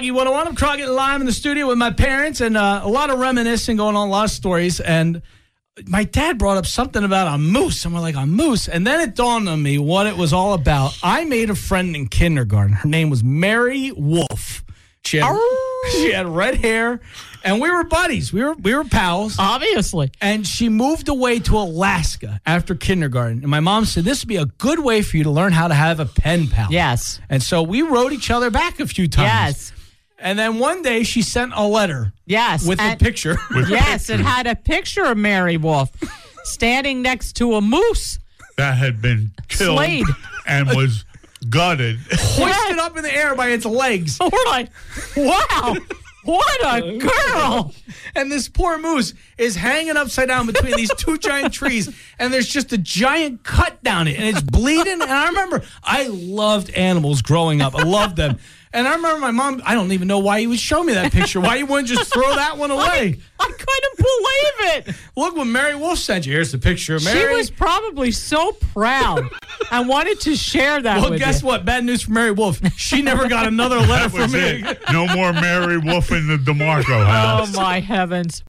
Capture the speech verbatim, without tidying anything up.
one oh one, I'm Crockett live in the studio with my parents, and uh, a lot of reminiscing going on, a lot of stories. And my dad brought up something about a moose, and we're like, a moose? And then it dawned on me what it was all about. I made a friend in kindergarten. Her name was Mary Wolf. She had, she had red hair, and we were buddies. We were we were pals. Obviously. And she moved away to Alaska after kindergarten. And my mom said, this would be a good way for you to learn how to have a pen pal. Yes. And so we wrote each other back a few times. Yes. And then one day she sent a letter. Yes. With and, a picture. With yes, pictures. it had a picture of Mary Wolf standing next to a moose. That had been killed Slayed. and was gutted. Hoisted up in the air by its legs. We're like, wow, what a girl. And this poor moose is hanging upside down between these two giant trees, and there's just a giant cut down it, and it's bleeding. And I remember I loved animals growing up. I loved them. And I remember my mom, I don't even know why you would show me that picture. Why you wouldn't just throw that one away? I couldn't believe it. Look what Mary Wolf sent you. Here's the picture of Mary. She was probably so proud. I wanted to share that well, with guess you. what? Bad news for Mary Wolf. She never got another letter That was from me. it. No more Mary Wolf in the DeMarco house. Oh, my heavens.